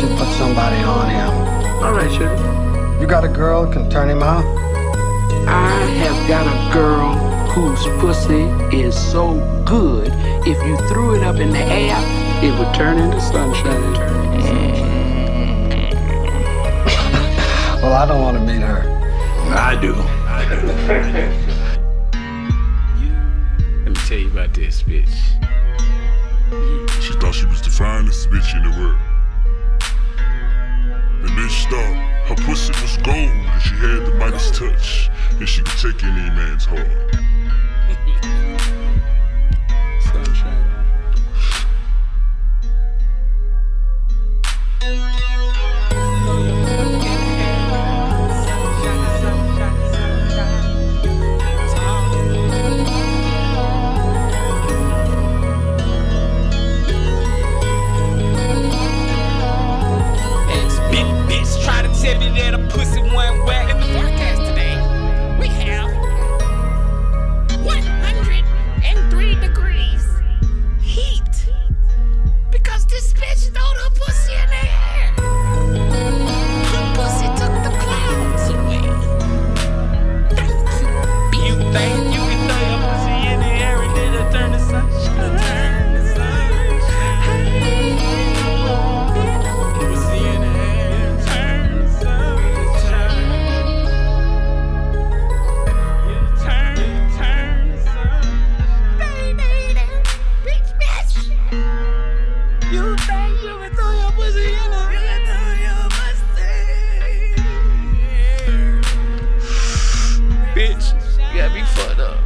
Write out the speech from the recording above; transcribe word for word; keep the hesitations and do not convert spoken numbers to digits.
should put somebody on him. All right, sugar. You got a girl who can turn him out? I have got a girl whose pussy is so good, if you threw it up in the air, it would turn into sunshine. Well, I don't want to meet her. I do. I do. Let me tell you about this bitch. She thought she was the finest bitch in the world. The bitch thought her pussy was gold and she had the Midas touch, and she could take any man's heart. Sunshine. Tell me that a pussy one whack. In the forecast today, we have one hundred three degrees heat because this bitch throwed her pussy in the air. Her pussy took the clouds away. Thank you, bitch. You think you can throw your pussy in the air and then it'll turn to sunshine? Turn to sunshine. Pussy in the air, turn. Bitch, you got me fucked up.